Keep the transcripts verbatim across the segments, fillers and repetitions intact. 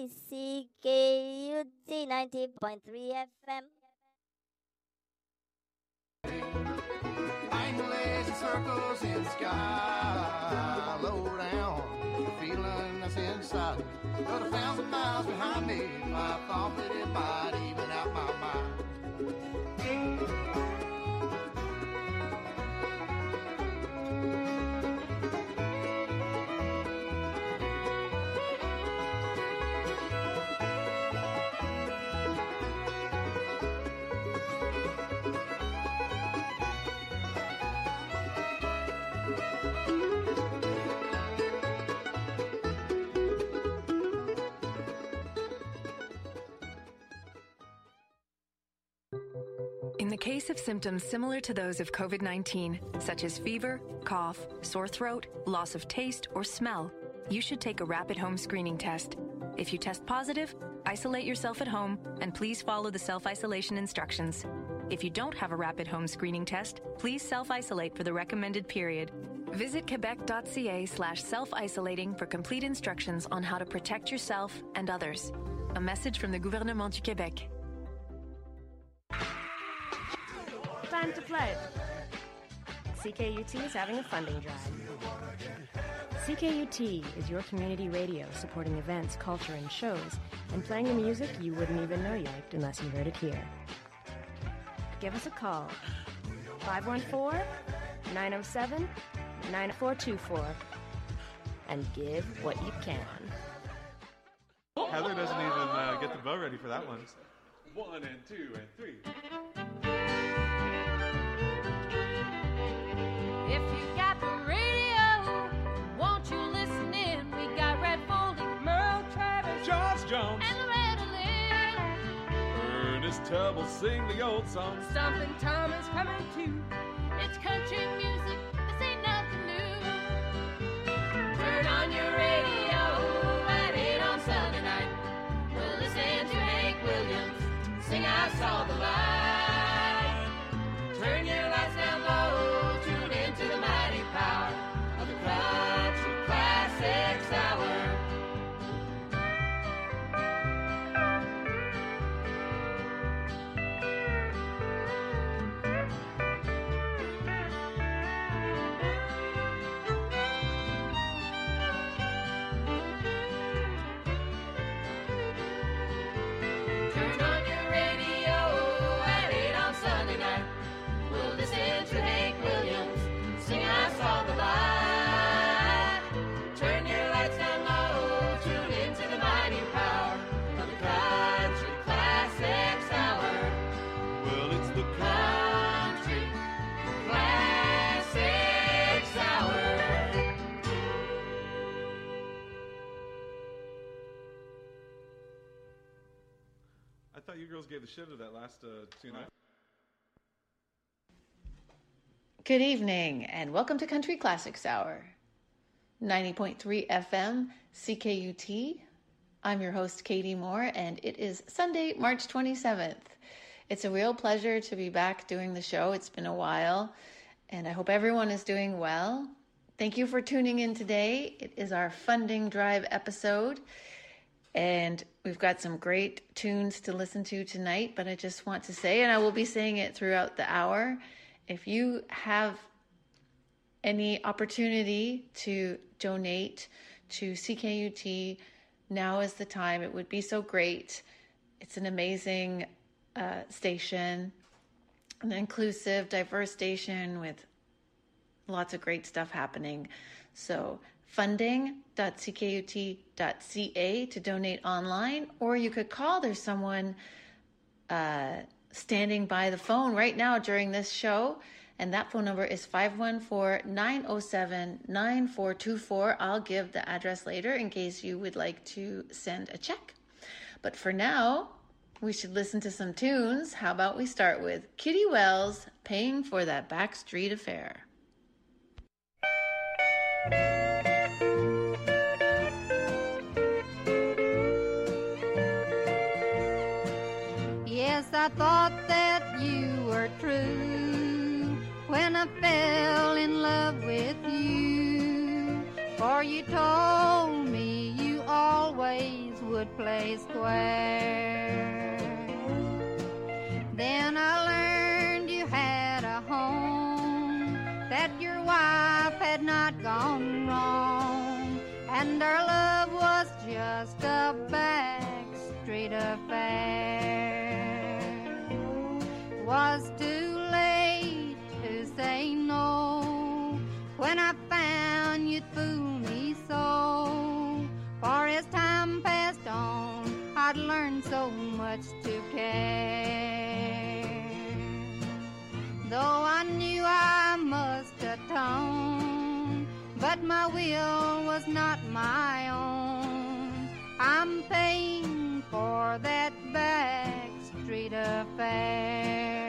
T, C K U T ninety point three F M. Mindless circles in the sky, low down, the feeling that's inside. But a thousand miles behind me, I thought that it might even out my mind. In the case of symptoms similar to those of COVID nineteen, such as fever, cough, sore throat, loss of taste, or smell, you should take a rapid home screening test. If you test positive, isolate yourself at home and please follow the self-isolation instructions. If you don't have a rapid home screening test, please self-isolate for the recommended period. Visit quebec.ca slash self-isolating for complete instructions on how to protect yourself and others. A message from the Gouvernement du Québec. Time to pledge. C K U T is having a funding drive. C K U T is your community radio supporting events, culture, and shows, and playing the music you wouldn't even know you liked unless you heard it here. Give us a call. five one four, nine oh seven, nine four two four and give what you can. Heather doesn't even uh, get the bow ready for that one. One and two and three. If you got the radio, won't you listen in? We got Red Foley, Merle Travis, George Jones, and Loretta Lynn. Ernest Tubb will sing the old songs. Stompin' Tom is coming too. It's country music, this ain't nothing new. Turn on your radio at eight on Sunday night. We'll listen to Hank Williams sing I Saw the Light. Turn your lights down low, tune into the mighty power of the Country Classics Hour. Turn on your radio at eight on Sunday night. We'll listen to Hank Williams sing I Saw the Light. Turn your lights down low, tune into the mighty power of the Country Classics Hour. Well, it's the Country Classics Hour. I thought you girls gave the shit of that last uh, tune. Good evening, and welcome to Country Classics Hour, ninety point three F M, C K U T. I'm your host, Katie Moore, and it is Sunday, March twenty-seventh. It's a real pleasure to be back doing the show. It's been a while, and I hope everyone is doing well. Thank you for tuning in today. It is our funding drive episode, and we've got some great tunes to listen to tonight, but I just want to say, and I will be saying it throughout the hour, if you have any opportunity to donate to C K U T, now is the time. It would be so great. It's an amazing uh, station, an inclusive, diverse station with lots of great stuff happening. So funding dot c k u t dot c a to donate online, or you could call. There's someone uh, standing by the phone right now during this show, and that phone number is five one four, nine oh seven, nine four two four. I'll give the address later in case you would like to send a check. But for now, we should listen to some tunes. How about we start with Kitty Wells, Paying for That Backstreet Affair. Yes, I thought that you were true when I fell in love with you. For you told me you always would play square. Then I learned you had a home, that your wife had not gone wrong, and our love was just a backstreet affair. Was too late to say no when I found you'd fool me so. For as time passed on, I'd learned so much to care. Though I knew I must atone, but my will was not my own. I'm paying for that backstreet affair.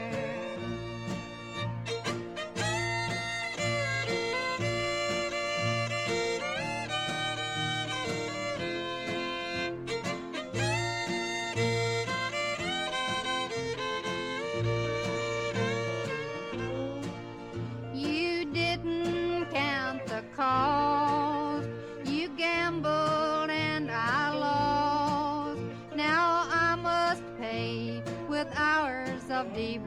Cause you gambled and I lost. Now I must pay with hours of deep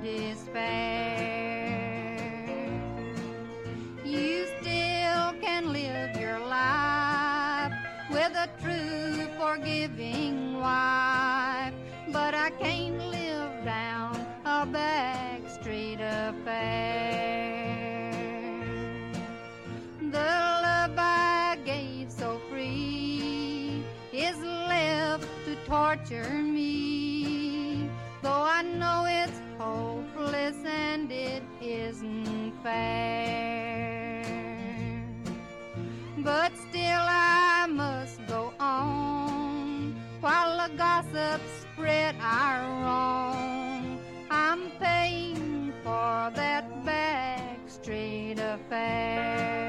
despair. You still can live your life with a true forgiving wife, but I can't live down a backstreet affair. The love I gave so free is left to torture me, though I know it's hopeless and it isn't fair. But still I must go on while the gossips spread our wrong. I'm paying for that backstreet affair.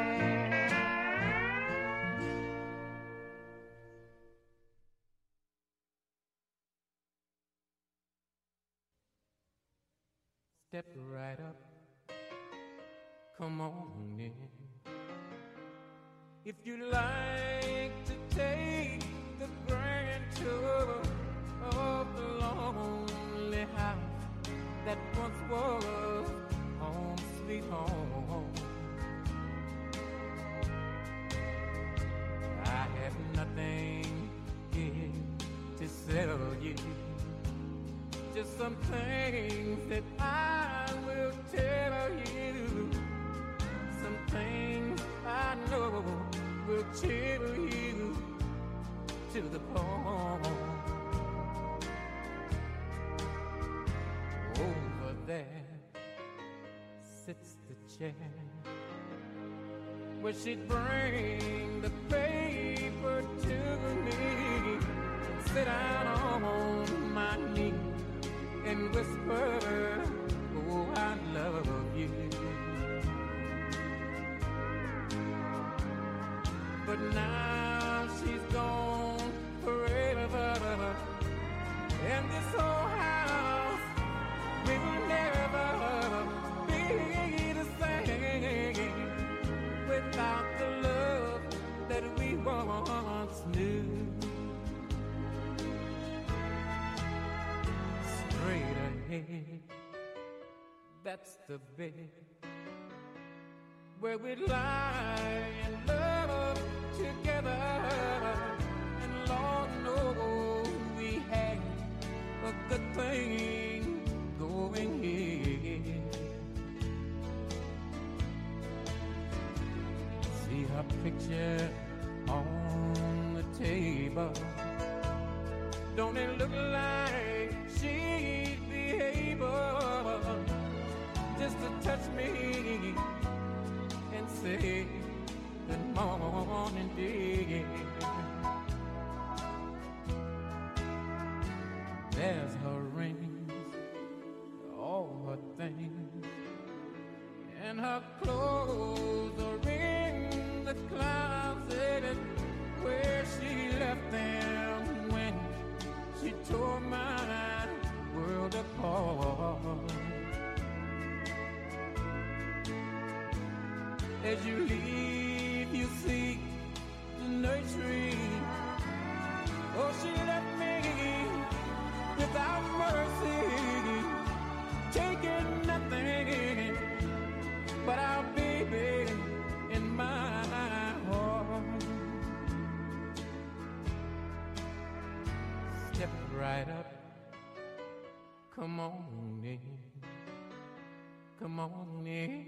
Step right up, come on in. If you like to take the grand tour of the lonely house that once was home sweet home, I have nothing here to sell you, just some things that I will tell you, some things I know will chill you to the bone. Over there sits the chair where she'd bring the paper to me and sit down on my knee and whisper, oh, I love you. But now she's gone forever, and this whole house will never be the same without the love that we once knew. Straight ahead, that's the bed where we lie and love together, and Lord knows we had a good thing going here. See her picture on the table, don't it look like she'd be able just to touch me and say good morning, dear. There's her rings, all her things, and her clothes are in the closet where she left them when she tore my world apart. As you leave, you see the nursery Oh, she left me without mercy, taking nothing but our baby in my heart. Step right up, come on in, come on in.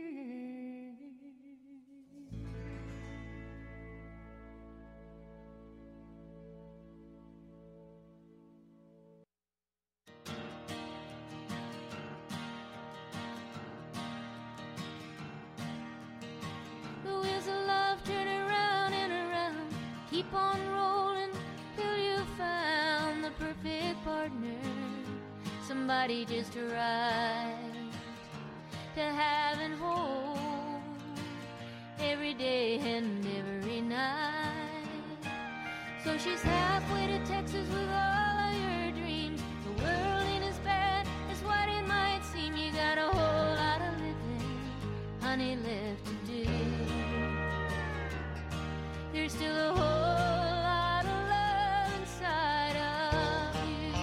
Keep on rolling till you found the perfect partner, somebody just right to have and hold every day and every night. So she's halfway to Texas with all of your dreams. The world ain't as bad as what it might seem. You got a whole lot of living, honey, left to do. There's still a whole lot of love inside of you.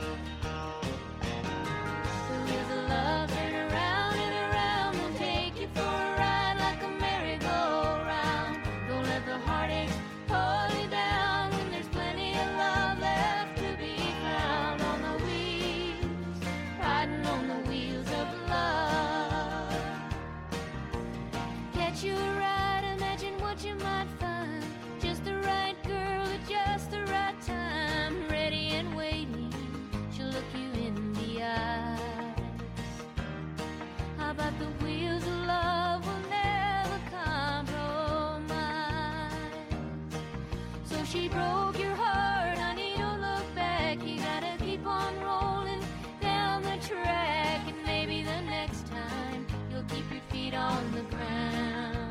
The wheels of love turn around and around. They'll take you for a ride like a merry-go-round. Don't let the heartaches hold you down when there's plenty of love left to be found. On the wheels, riding on the wheels of love. Catch you a ride, imagine what you might find. Just the right girl at just the right time, ready and waiting, she'll look you in the eyes. How about the wheels of love will never compromise? So she broke your heart, honey, don't look back. You gotta keep on rolling down the track, and maybe the next time you'll keep your feet on the ground.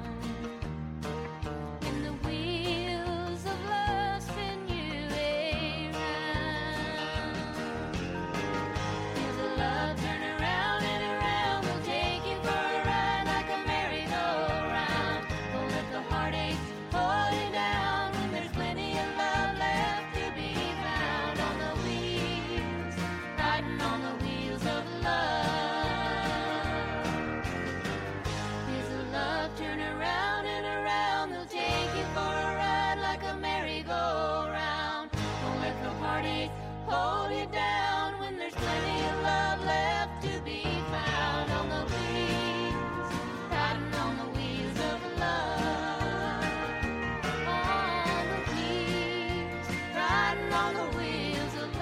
Hold you down when there's plenty of love left to be found. On the wheels, riding on the wheels of love. On the wheels, riding on the wheels of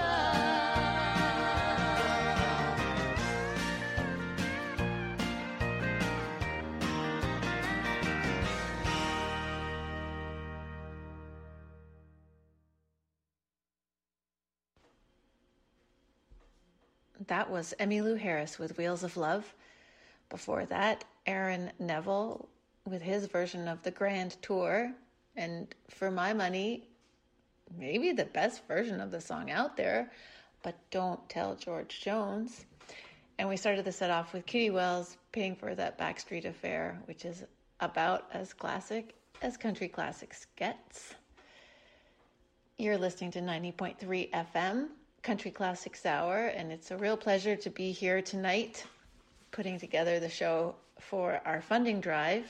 That was Emmylou Harris with Wheels of Love. Before that, Aaron Neville with his version of the Grand Tour. And for my money, maybe the best version of the song out there, but Don't Tell George Jones. And we started the set off with Kitty Wells, Paying for That Backstreet Affair, which is about as classic as country classics gets. You're listening to ninety point three F M, Country Classics Hour, and it's a real pleasure to be here tonight putting together the show for our funding drive.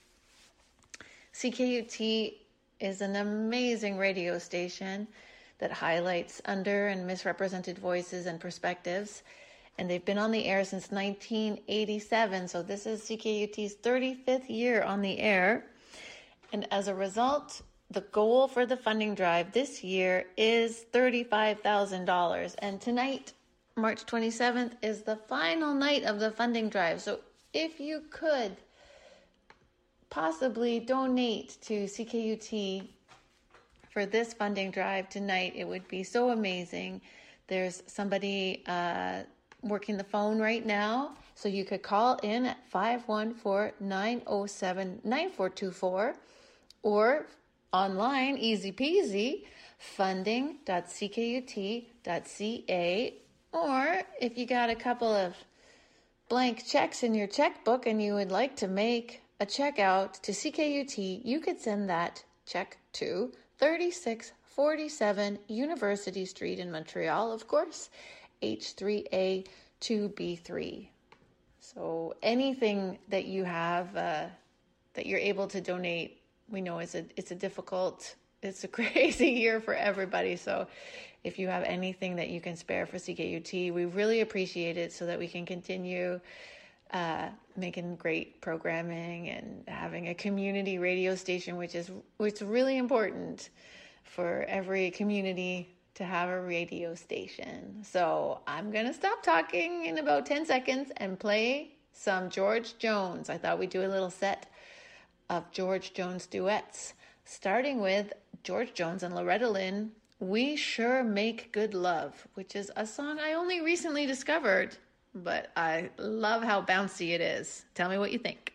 C K U T is an amazing radio station that highlights under and misrepresented voices and perspectives, and they've been on the air since nineteen eighty-seven, so this is C K U T's thirty-fifth year on the air. And as a result, the goal for the funding drive this year is thirty-five thousand dollars. And tonight, March twenty-seventh, is the final night of the funding drive. So if you could possibly donate to C K U T for this funding drive tonight, it would be so amazing. There's somebody uh, working the phone right now, so you could call in at five one four, nine oh seven, nine four two four or online, easy peasy, funding dot c k u t dot c a. Or if you got a couple of blank checks in your checkbook and you would like to make a check out to C K U T, you could send that check to thirty-six forty-seven University Street in Montreal, of course, H three A two B three. So anything that you have uh, that you're able to donate, we know it's a it's a difficult, it's a crazy year for everybody. So if you have anything that you can spare for C K U T, we really appreciate it so that we can continue uh, making great programming and having a community radio station, which is which is really important for every community to have a radio station. So I'm going to stop talking in about ten seconds and play some George Jones. I thought we'd do a little set of George Jones duets, starting with George Jones and Loretta Lynn, We Sure Make Good Love, which is a song I only recently discovered, but I love how bouncy it is. Tell me what you think.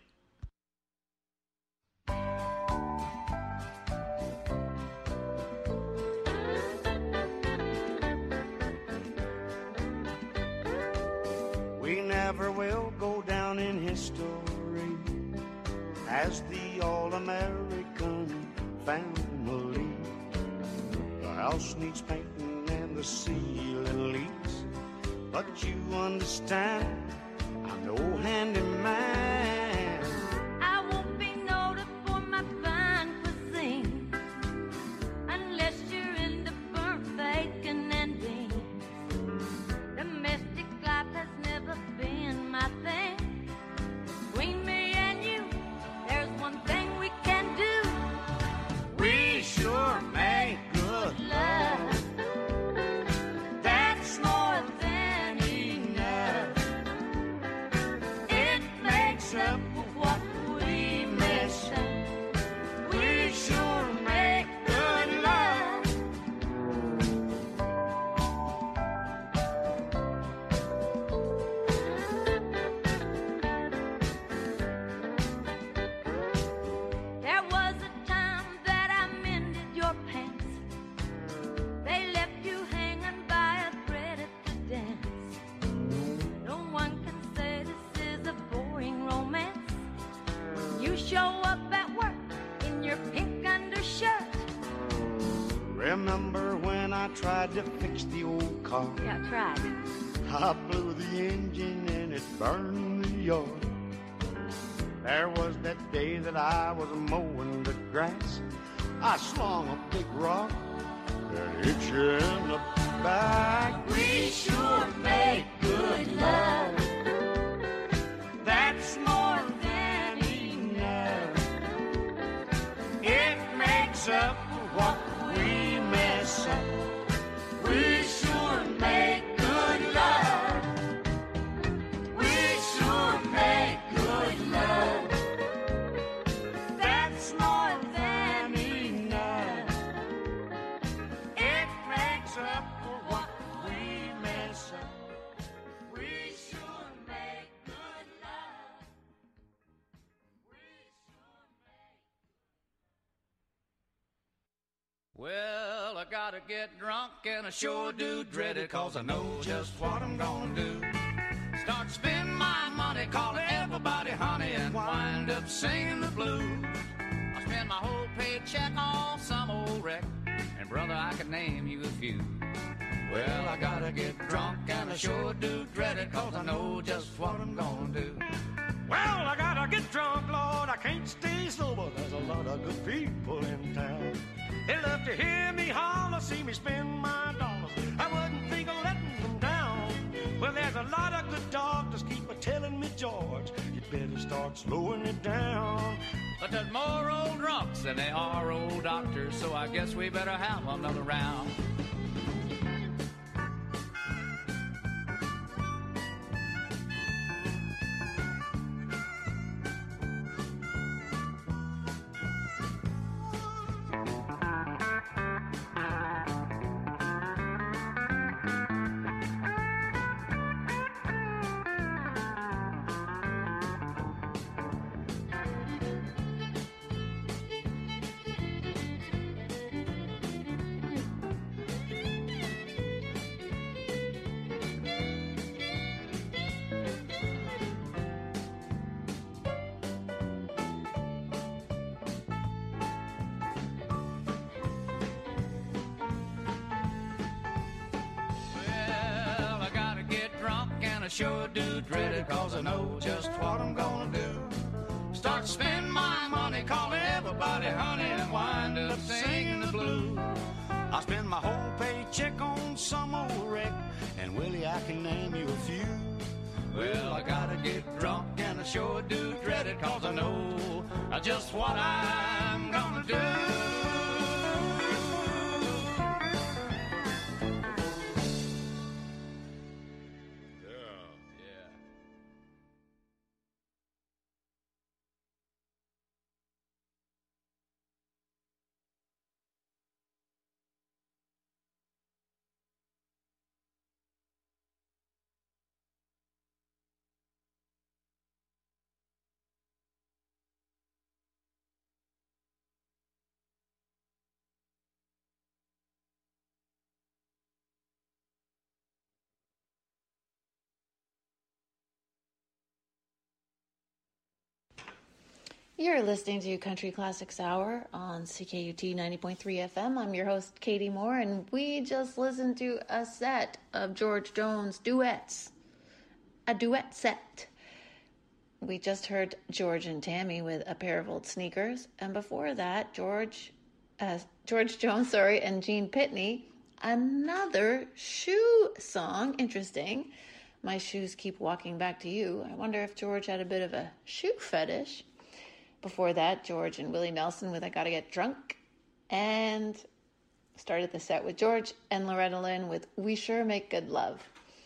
We never will go down in history as the all-American family. The house needs painting and the ceiling leaks, but you understand, I'm no handyman. I won't be noted for my fine cuisine unless you're into burnt bacon and beans. Domestic life has never been my thing. Between me and you, there's one thing we can do. We sure make good love. That's more than enough. It makes up for what we miss. We sure make good love. There was a time that I mended your pants. They left you hanging by a thread at the dance. No one can say this is a boring romance. You show up at work in your pink undershirt. Remember when I tried to fix the old car? Yeah, tried. I blew the engine and it burned the yard. There was that day that I was mowing the grass. I slung a big rock and hit you in the back. We sure make good love. That's more than enough. It makes up for what we mess up. We sure make good love. We sure make good love. That's more than enough. It makes up for what we mess up. We sure make good love. We sure make. Well, I gotta get drunk and I sure do dread it, cause I know just what I'm gonna do. Start spending my money, calling everybody honey, and wind up singing the blues. I spend my whole paycheck on some old wreck, and brother, I could name you a few. Well, I gotta get drunk and I sure do dread it, cause I know just what I'm gonna do. Well, I gotta get drunk, Lord, I can't stay sober. There's a lot of good people in town. They love to hear me holler, see me spend my dollars. I wouldn't think of letting them down. Well, there's a lot of good doctors keep a-telling me, George, you better start slowing it down. But there's more old drunks than there are old doctors, so I guess we better have another round. sure do dread it, cause I know just what I'm gonna do. Start spending my money, call everybody honey, and wind up singing the blues. I spend my whole paycheck on some old wreck, and Willie, I can name you a few. Well, I gotta get drunk, and I sure do dread it, cause I know just what I'm gonna do. You're listening to Country Classics Hour on C K U T ninety point three F M. I'm your host, Katie Moore, and we just listened to a set of George Jones duets. A duet set. We just heard George and Tammy with A Pair of Old Sneakers, and before that, George, uh, George Jones, sorry, and Gene Pitney, another shoe song. Interesting. My shoes keep walking back to you. I wonder if George had a bit of a shoe fetish. Before that, George and Willie Nelson with I Gotta Get Drunk. And started the set with George and Loretta Lynn with We Sure Make Good Love.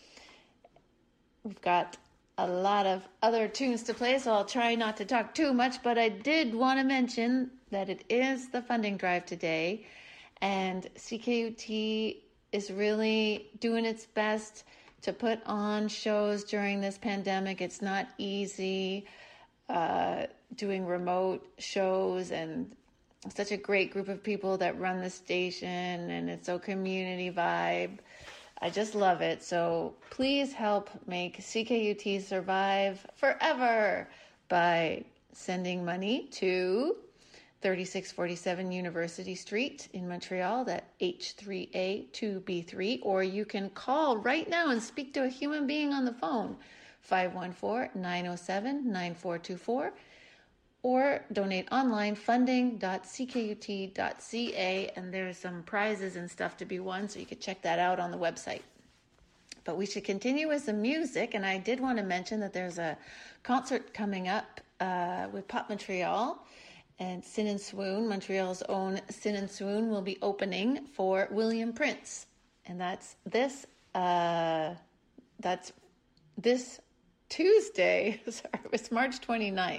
We've got a lot of other tunes to play, so I'll try not to talk too much, but I did want to mention that it is the funding drive today, and C K U T is really doing its best to put on shows during this pandemic. It's not easy. Uh, doing remote shows, and such a great group of people that run the station, and it's so community vibe. I just love it. So please help make C K U T survive forever by sending money to thirty-six forty-seven University Street in Montreal, that H three A two B three, or you can call right now and speak to a human being on the phone, five one four, nine oh seven, nine four two four, or donate online, funding dot c k u t dot c a, and there's some prizes and stuff to be won, so you could check that out on the website. But we should continue with some music, and I did want to mention that there's a concert coming up uh, with Pop Montreal, and Sin and Swoon, Montreal's own Sin and Swoon, will be opening for William Prince, and that's this, uh, that's this Tuesday, sorry, it's March twenty-ninth.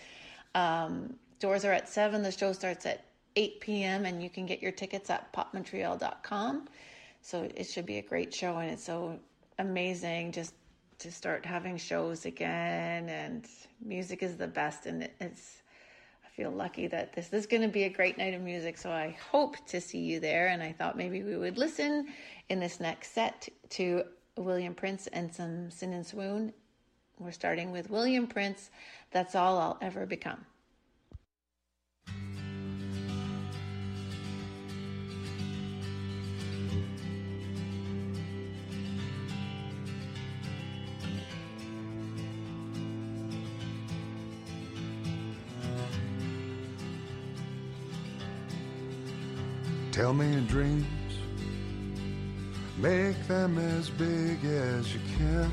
Um, doors are at seven. The show starts at eight p.m. and you can get your tickets at pop montreal dot com. So it should be a great show, and it's so amazing just to start having shows again, and music is the best, and it's, I feel lucky that this, this is going to be a great night of music, so I hope to see you there, and I thought maybe we would listen in this next set to William Prince and some Sin and Swoon. We're starting with William Prince, That's All I'll Ever Become. Tell me your dreams, make them as big as you can,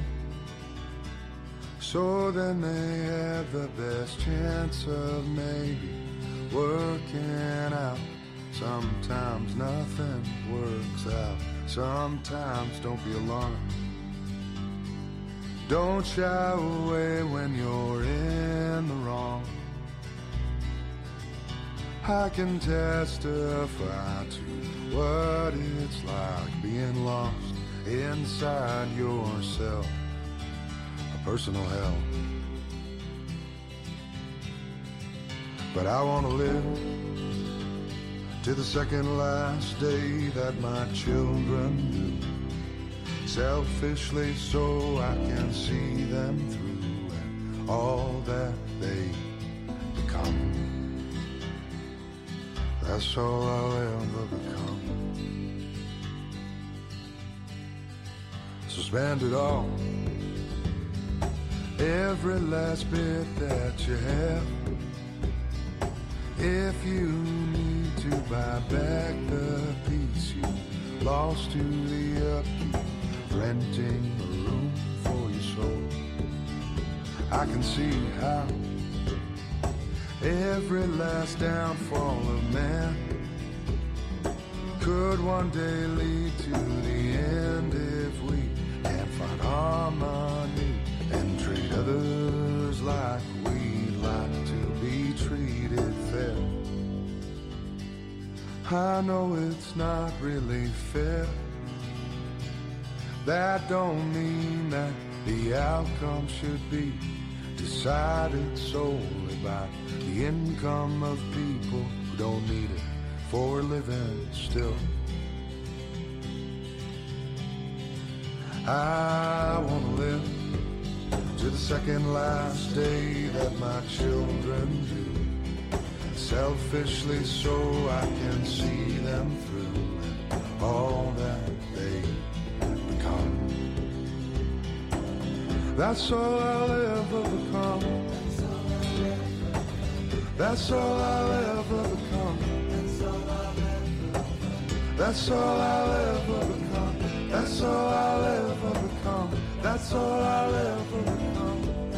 so then they have the best chance of maybe working out. Sometimes nothing works out. Sometimes don't be alarmed. Don't shy away when you're in the wrong. I can testify to what it's like being lost inside yourself. Personal hell. But I want to live to the second last day that my children do, selfishly so I can see them through and all that they become. That's all I'll ever become. So spend it all every last bit that you have. If you need to buy back the piece you lost to the upkeep, renting a room for your soul, I can see how every last downfall of man could one day lead to the end if we can't find harmony and treat others like we'd like to be treated fair. I know it's not really fair. That don't mean that the outcome should be decided solely by the income of people who don't need it for living still. I want to live to the second last day that my children do, selfishly so I can see them through and all that they become. That's all I'll ever become. That's all I'll ever become. That's all I'll ever become. That's all I'll ever become. That's all I'll ever become.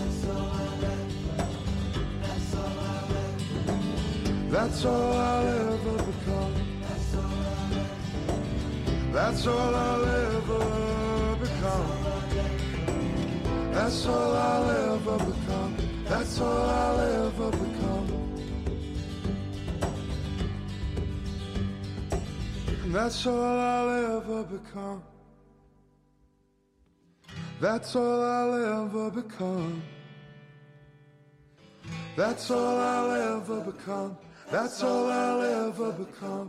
That's all I'll ever become. That's all I'll ever become. That's all I'll ever become. That's all I'll ever become. That's all I'll ever become. That's all I'll ever become. That's all I'll ever become. That's all I'll ever become.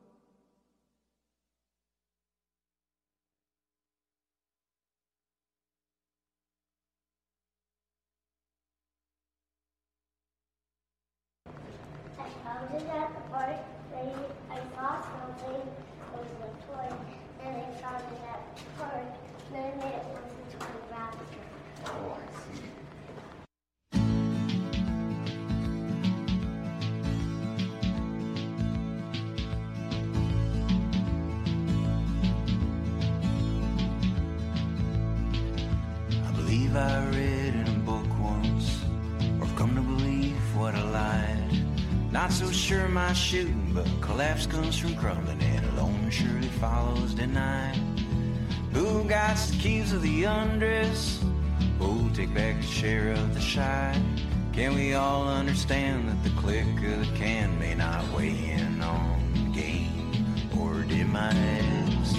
I found it at the park. I saw something. It was a toy. And I found it at the park. Then it was a toy raptor. Oh, I see. I read in a book once, or I've come to believe what I lied. Not so sure my shooting, but collapse comes from crumbling, and alone surely follows denied. Who got the keys of the undress? Who'll take back a share of the shy? Can we all understand that the click of the can may not weigh in on gain or demise?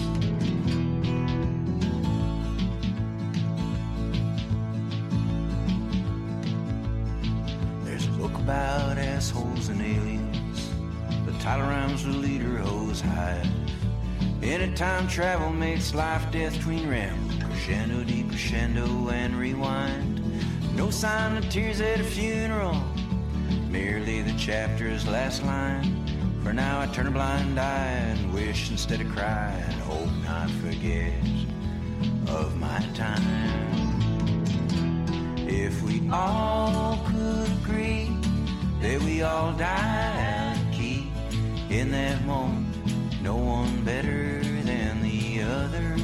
About assholes and aliens, the title rhymes with leader hose hive. Anytime travel makes life death between ramble, crescendo, decrescendo, and rewind. No sign of tears at a funeral, merely the chapter's last line. For now I turn a blind eye and wish instead of cry, and hope not forget of my time. If we all could agree that we all died to keep in that moment, no one better than the other.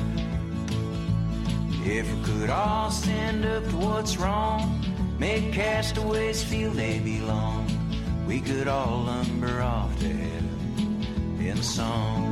If we could all stand up to what's wrong, make castaways feel they belong, we could all lumber off to heaven in song.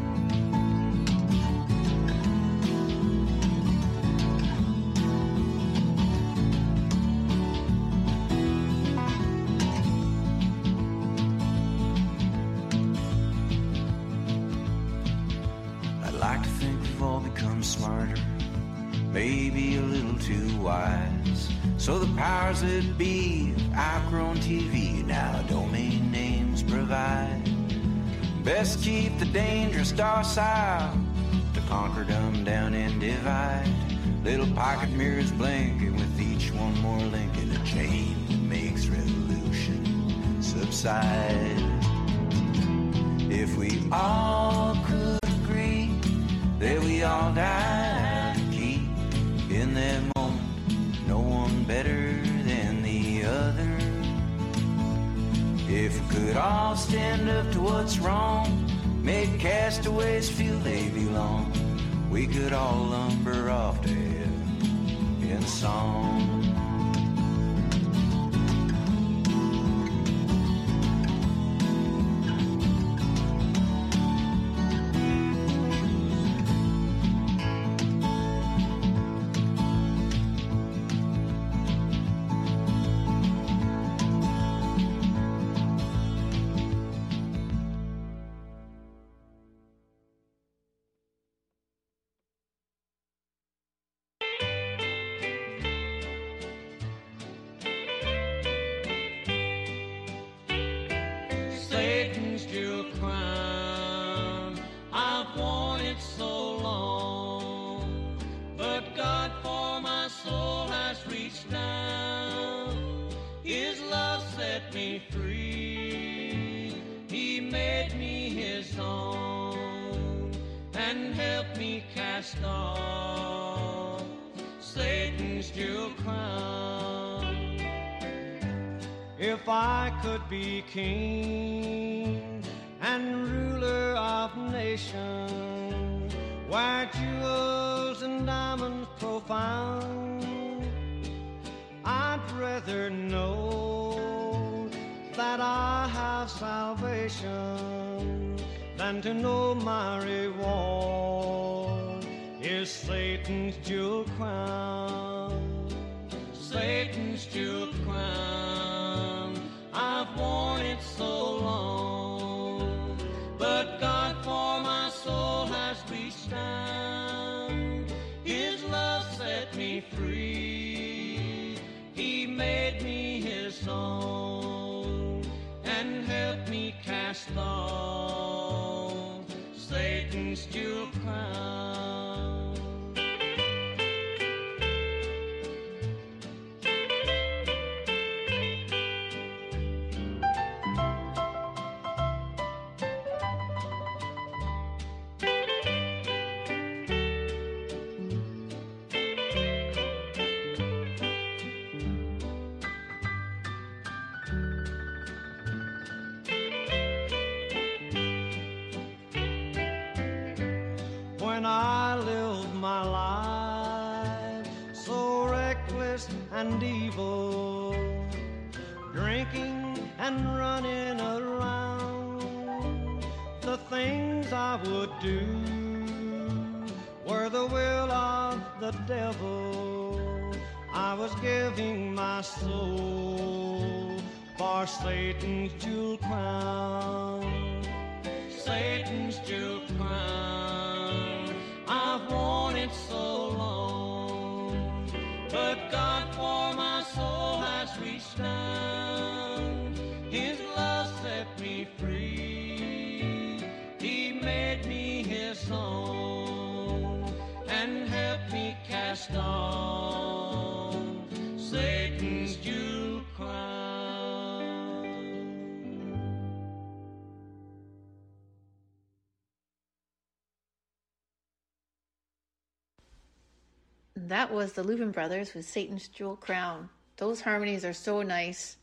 Smarter, maybe a little too wise. So the powers that be have outgrown T V, now domain names provide. Best keep the dangerous docile, to conquer, dumb down and divide. Little pocket mirrors blinking with each one more link in a chain that makes revolution subside. If we all could agree that we all died to keep in that moment, no one better could all stand up to what's wrong, make castaways feel they belong. We could all lumber off to heaven in song. Satan's jewel crown, I've worn it so long, but God for my soul has reached down. His love set me free, He made me His own, and helped me cast off Satan's jewel crown. If I could be king and ruler of nations, where jewels and diamonds profound, I'd rather know that I have salvation than to know my reward is Satan's jewel crown. Satan's jewel crown, I've worn it so long, but God for my soul has reached down. His love set me free, He made me His own, and helped me cast off Satan's jewel crown. When I lived my life so reckless and evil, drinking and running around, the things I would do were the will of the devil. I was giving my soul for Satan's jewel crown. Satan's jewel crown, I've worn it so long, but God for my soul has reached down. His love set me free, He made me His own, and helped me cast off Satan's jewel crown. That was the Louvin Brothers with Satan's Jewel Crown. Those harmonies are so nice.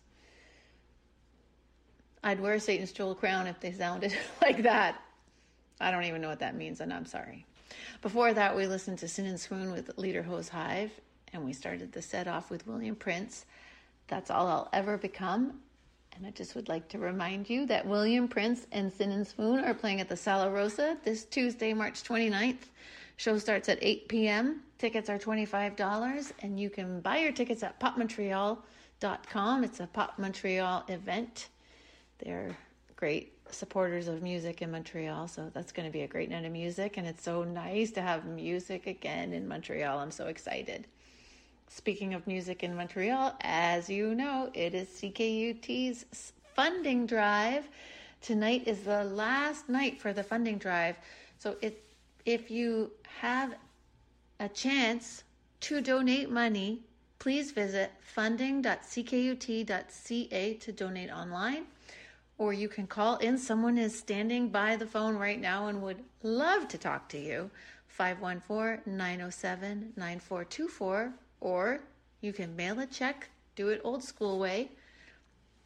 I'd wear Satan's Jewel Crown if they sounded like that. I don't even know what that means, and I'm sorry. Before that, we listened to Sin and Swoon with Lederhosen Hive, and we started the set off with William Prince, That's All I'll Ever Become. And I just would like to remind you that William Prince and Sin and Swoon are playing at the Sala Rosa this Tuesday, March twenty-ninth. Show starts at eight p.m. Tickets are twenty-five dollars, and you can buy your tickets at pop montreal dot com. It's a Pop Montreal event. They're great supporters of music in Montreal, so that's going to be a great night of music, and it's so nice to have music again in Montreal. I'm so excited. Speaking of music in Montreal, as you know, it is C K U T's funding drive. Tonight is the last night for the funding drive, so it if you have a chance to donate money, please visit funding dot c k u t dot c a to donate online, or you can call in. Someone is standing by the phone right now and would love to talk to you. five one four, nine oh seven, nine four two four, or you can mail a check, do it old school way,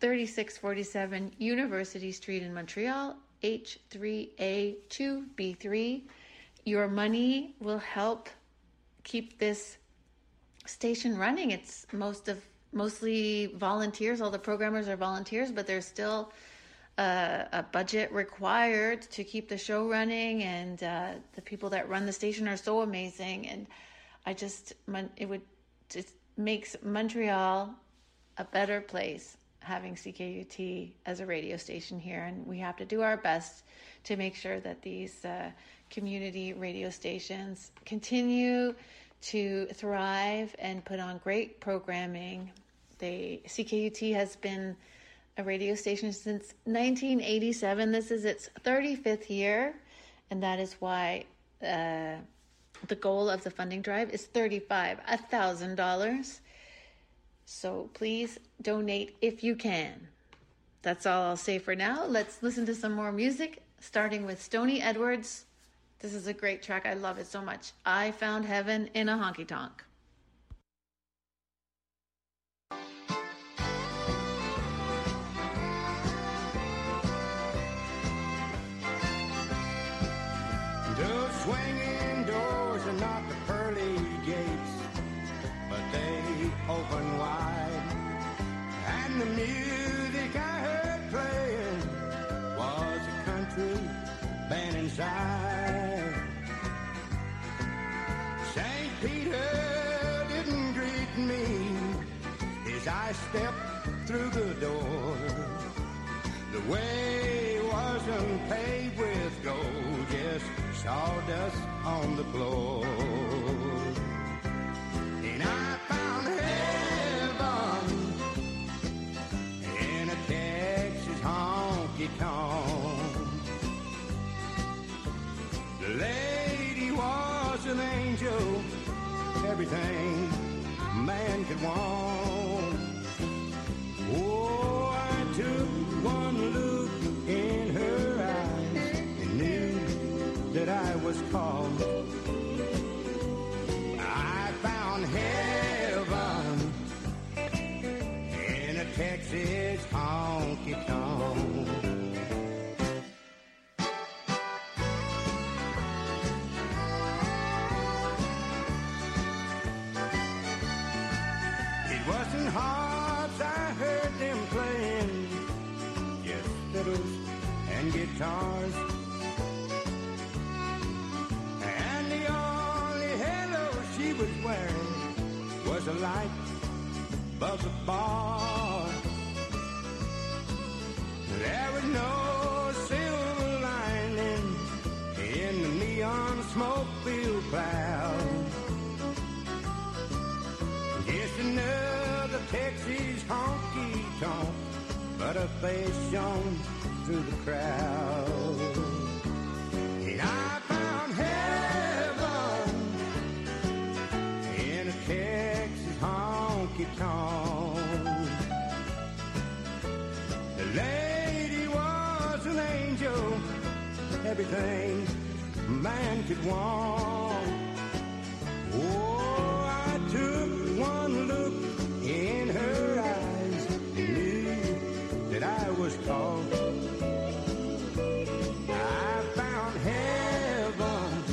thirty-six forty-seven University Street in Montreal, H three A two B three. Your money will help keep this station running. It's most of mostly volunteers. All the programmers are volunteers, but there's still uh, a budget required to keep the show running, and uh, the people that run the station are so amazing. And I just, it would, it makes Montreal a better place having C K U T as a radio station here, and we have to do our best to make sure that these uh, community radio stations continue to thrive and put on great programming. They, C K U T has been a radio station since nineteen eighty-seven. This is its thirty-fifth year, and that is why uh, the goal of the funding drive is thirty-five thousand dollars. So please donate if you can. That's all I'll say for now. Let's listen to some more music, starting with Stoney Edwards. This is a great track. I love it so much. I Found Heaven in a Honky Tonk. Those swinging doors are not the pearly gates, but they open wide. And the music I heard playing was a country band inside. Saint Peter didn't greet me as I stepped through the door. The way wasn't paved with gold, just sawdust on the floor. And I found heaven in a Texas honky-tonk. The lady was an angel, everything man could want. Oh, I took one look in her eyes and knew that I was called. I found heaven in a Texas honky-tonk. It wasn't harps I heard them playing, just fiddles and guitars. And the only halo she was wearing was a light above the bar. There was no silver lining in the neon smoke-filled cloud. Just another Texas honky-tonk, but her face shone through the crowd. And I found heaven in a Texas honky-tonk. The lady was an angel, everything man could want. Oh, I took one look in her eyes and knew that I was called. I found heaven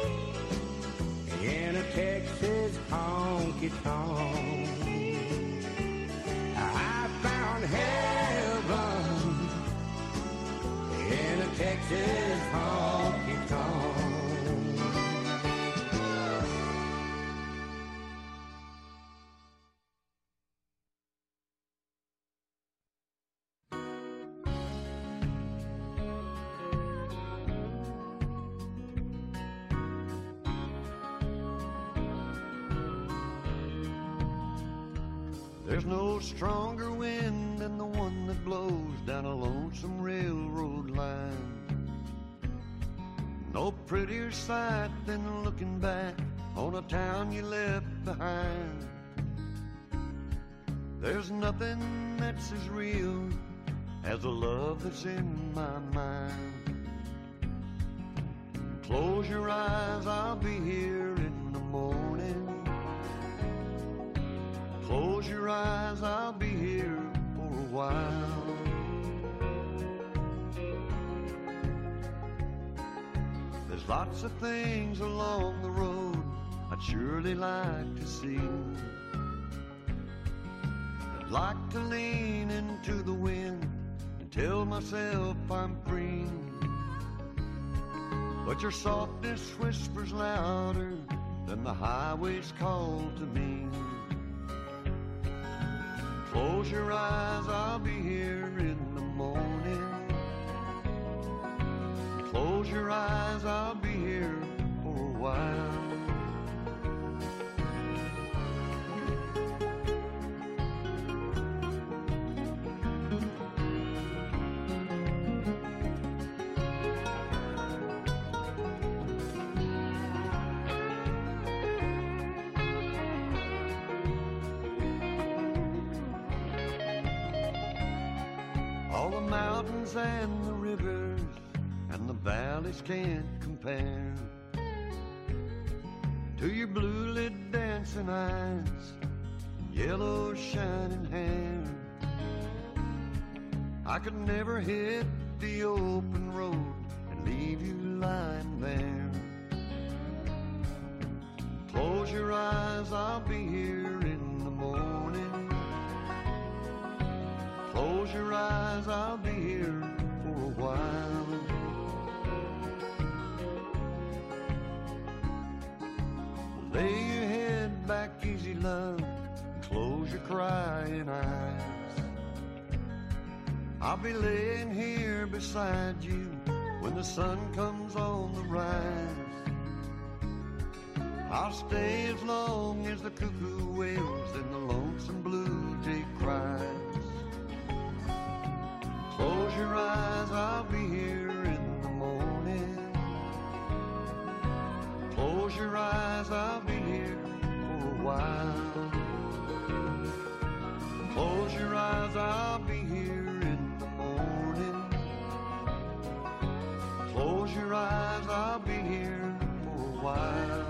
in a Texas honky-tonk. I found heaven in a Texas honky-tonk. There's no stronger wind than the one that blows down a lonesome railroad line. No prettier sight than looking back on a town you left behind. There's nothing that's as real as the love that's in my mind. Close your eyes, I'll be here in the morning. Close your eyes, I'll be here for a while. lots of things along the road I'd surely like to see. I'd like to lean into the wind and tell myself I'm free, but your softness whispers louder than the highway's call to me. Close your eyes, I'll be here in the morning. Close your eyes, I'll be here for a while. All the mountains and the rivers and the valleys can't compare to your blue-lit dancing eyes and yellow shining hair. I could never hit the open road and leave you lying there. Close your eyes, I'll be here in the morning. Close your eyes, I'll be here for a while. Lay your head back easy, love, and close your crying eyes. I'll be laying here beside you when the sun comes on the rise. I'll stay as long as the cuckoo wails and the lonesome blue jay cries. Close your eyes, I'll be here in the morning. Close your eyes, I'll be here for a while. Close your eyes, I'll be here in the morning. Close your eyes, I'll be here for a while.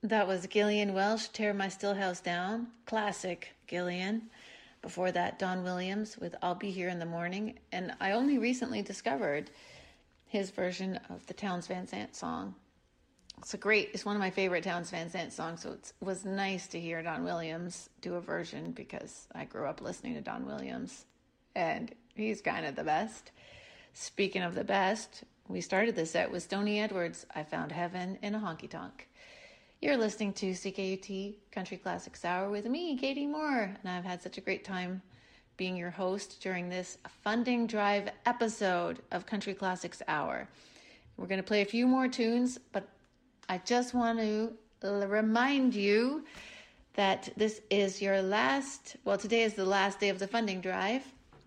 That was Gillian Welsh, Tear My Stillhouse Down. Classic Gillian. Before that, Don Williams with I'll Be Here in the Morning. And I only recently discovered his version of the Townes Van Zandt song. It's a great, it's one of my favorite Townes Van Zandt songs, so it was nice to hear Don Williams do a version because I grew up listening to Don Williams, and he's kind of the best. Speaking of the best, we started the set with Stoney Edwards, I Found Heaven in a Honky Tonk. You're listening to C K U T Country Classics Hour with me, Katie Moore, and I've had such a great time being your host during this funding drive episode of Country Classics Hour. We're going to play a few more tunes, but I just want to remind you that this is your last, well, today is the last day of the funding drive,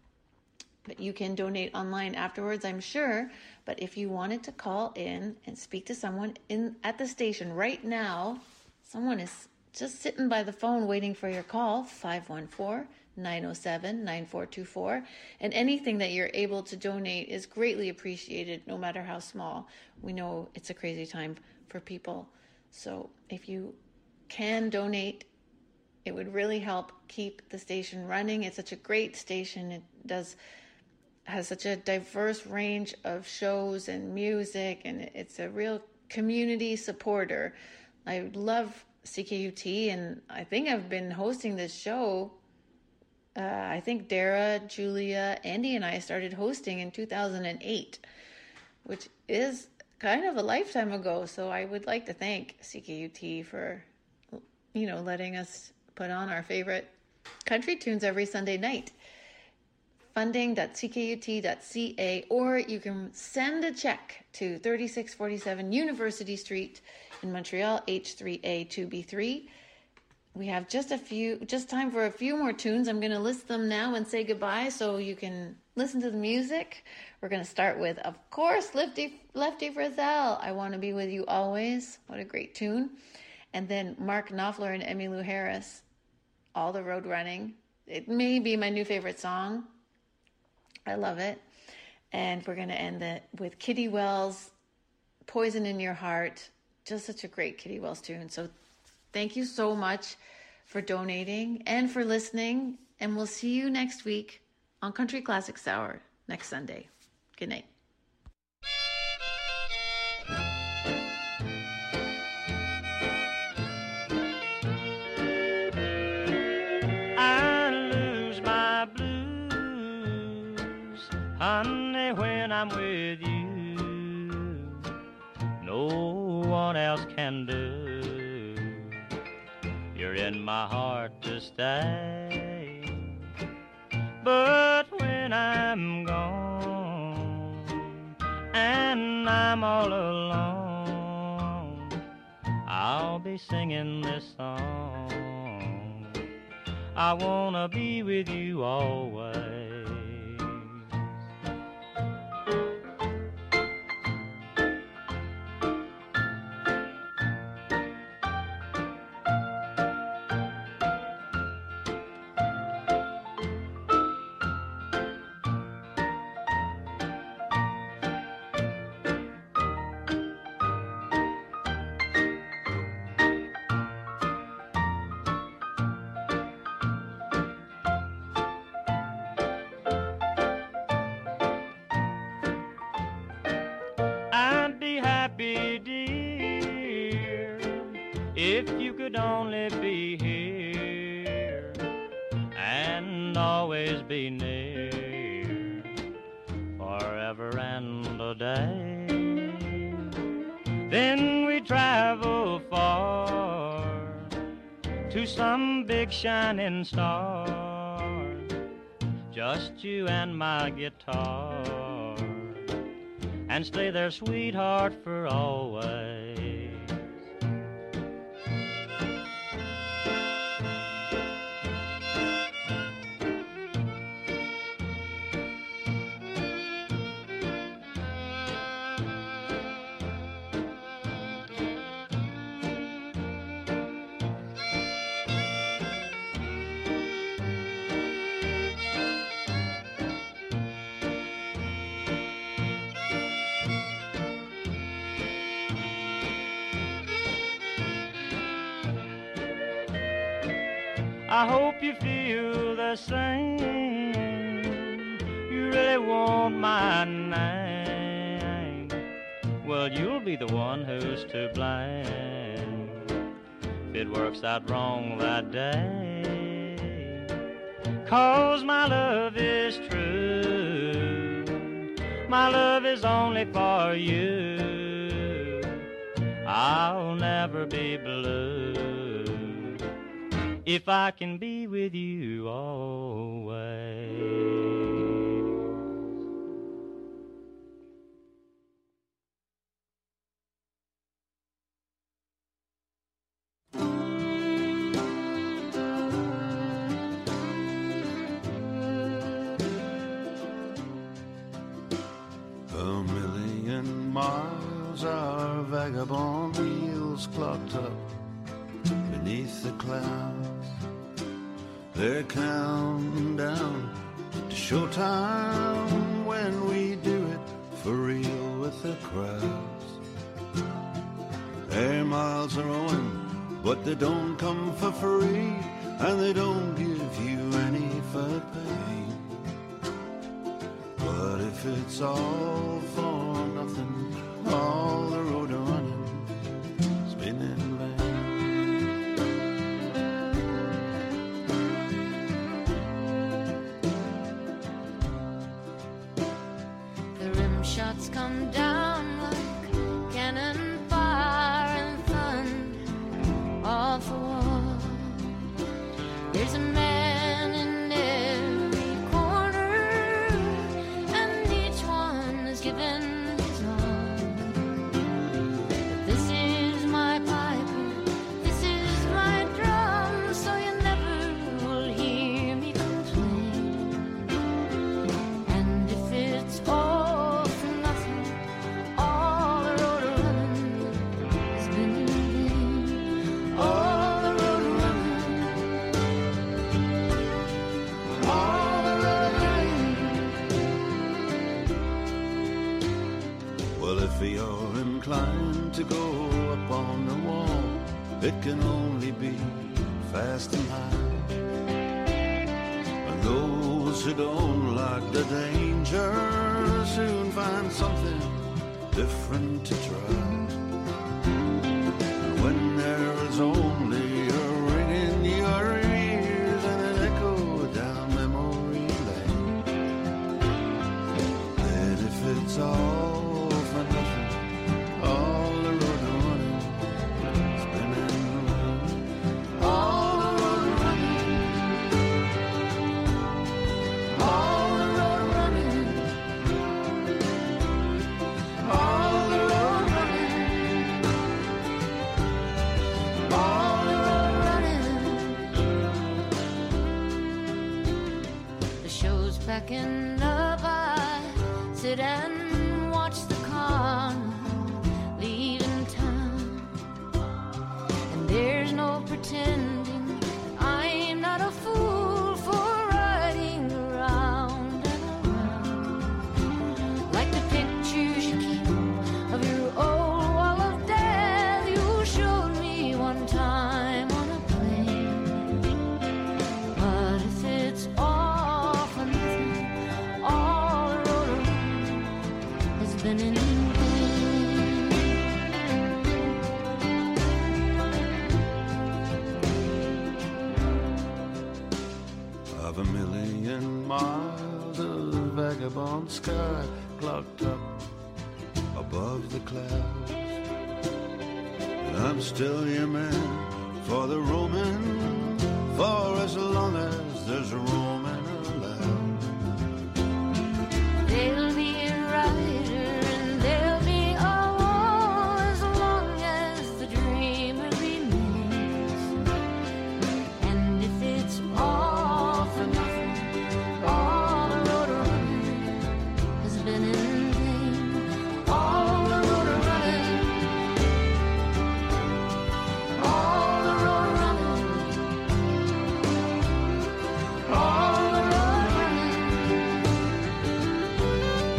but you can donate online afterwards, I'm sure. But if you wanted to call in and speak to someone in at the station right now, someone is just sitting by the phone waiting for your call, five one four, nine oh seven, nine four two four. And anything that you're able to donate is greatly appreciated, no matter how small. We know it's a crazy time for people. So if you can donate, it would really help keep the station running. It's such a great station. It does has such a diverse range of shows and music, and it's a real community supporter. I love C K U T, and I think I've been hosting this show. Uh, I think Dara, Julia, Andy, and I started hosting in two thousand eight, which is kind of a lifetime ago. So I would like to thank C K U T for, you know, letting us put on our favorite country tunes every Sunday night. funding dot c k u t dot c a, or you can send a check to thirty-six forty-seven University Street in Montreal, H three A two B three. We have just a few, just time for a few more tunes. I'm going to list them now and say goodbye so you can listen to the music. We're going to start with, of course, Lefty, Lefty Frizzell, I Want to Be With You Always. What a great tune. And then Mark Knopfler and Emmylou Harris, All the Road Running. It may be my new favorite song. I love it. And we're going to end it with Kitty Wells, Poison in Your Heart. Just such a great Kitty Wells tune. So thank you so much for donating and for listening. And we'll see you next week on Country Classics Hour next Sunday. Good night. I lose my blues, honey, when I'm with you. No one else can do. You're in my heart to stay. But when I'm gone and I'm all alone, I'll be singing this song. I wanna be with you always. If you could only be here and always be near, forever and a day, then we travel far to some big shining star, just you and my guitar, and stay there, sweetheart, for always. I hope you feel the same. You really want my name. Well, you'll be the one who's to blame if it works out wrong that day. 'Cause my love is true. My love is only for you. I'll never be blue if I can be with you always. A million miles our vagabond wheels clocked up beneath the clouds. They're counting down to showtime when we do it for real with the crowds. Air miles are owing, but they don't come for free, and they don't give you any for pay. But if it's all for nothing, all the road running has been in vain. The rim shots come down like cannon fire and thunder off the wall. There's a man in every corner, and each one is given his all. But this is my piper, this is my drum, so you never will hear me complain. And if it's all for nothing, all the road running has been in vain. All the road running, all the road running. Well, if you're inclined to go up on the wall, it can only be fast and high. And those who don't like the danger soon find something different to try. And when there is only a ring in your ears and an echo down memory lane, then if it's all for nothing, all the road running has been in vain. All the road running, all the road running, all the road running, all the road running. The show's packing up, I sit and watch the car leaving town. And there's no pretending I'm not a fool for riding around and around. Like the pictures you keep of your old wall of death you showed me one time on a plane. But if it's all for nothing, all the road around has been in vain. Of a million miles of vagabond sky clocked up above the clouds, and I'm still your man for the roaming, for as long as there's roaming allowed. There'll be a rider and there'll be a wall as long as the dreamer remains. And if it's all for nothing, all the road running has been in vain. All the road running, all the road running, all the road running.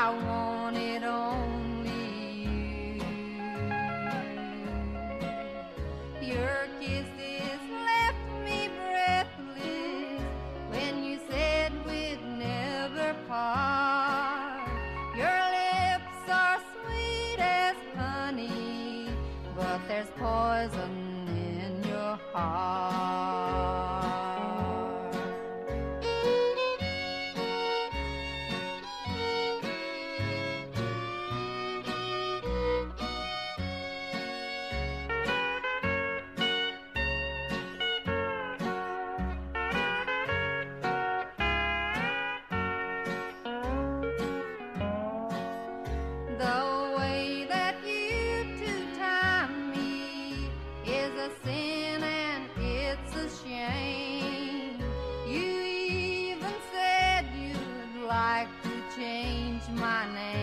I wanted only you. Your kisses left me breathless when you said we'd never part. Your lips are sweet as honey, but there's poison in your heart. The way that you two-time me is a sin and it's a shame. You even said you'd like to change my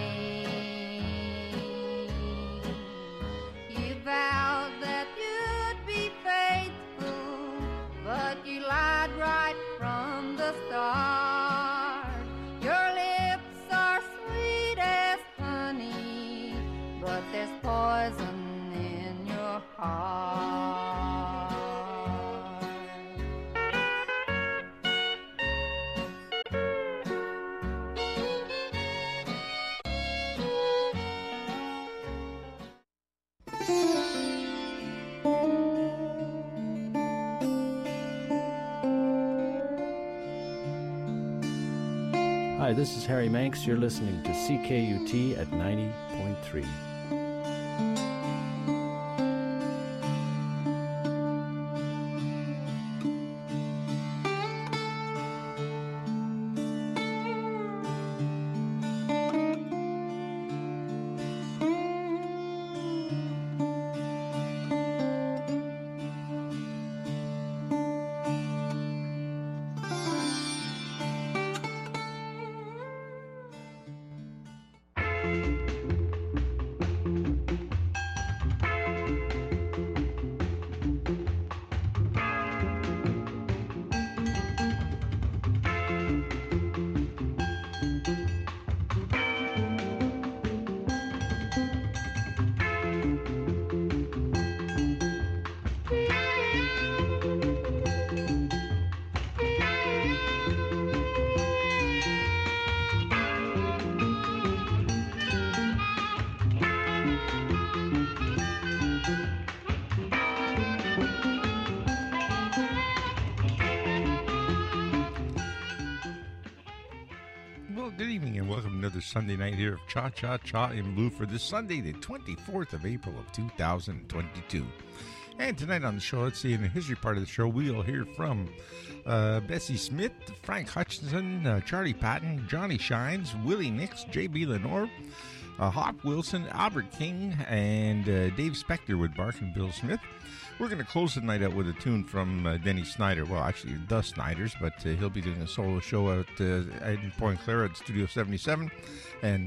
name. You vowed that you'd be faithful, but you lied right from the start. Your lips are sweet as honey, but there's poison in your heart. Hi, this is Harry Manx. You're listening to C K U T at ninety point three. Good evening and welcome to another Sunday night here of Cha Cha Cha in Blue for this Sunday, the twenty-fourth of April of two thousand twenty-two. And tonight on the show, let's see, in the history part of the show, we'll hear from uh, Bessie Smith, Frank Hutchinson, uh, Charlie Patton, Johnny Shines, Willie Nix, J B. Lenore, uh, Hop Wilson, Albert King, and uh, Dave Spector with Bark and Bill Smith. We're going to close the night out with a tune from uh, Denny Snyder. Well, actually, the Snyders, but uh, he'll be doing a solo show out uh, in Point Clara at Studio seventy-seven. And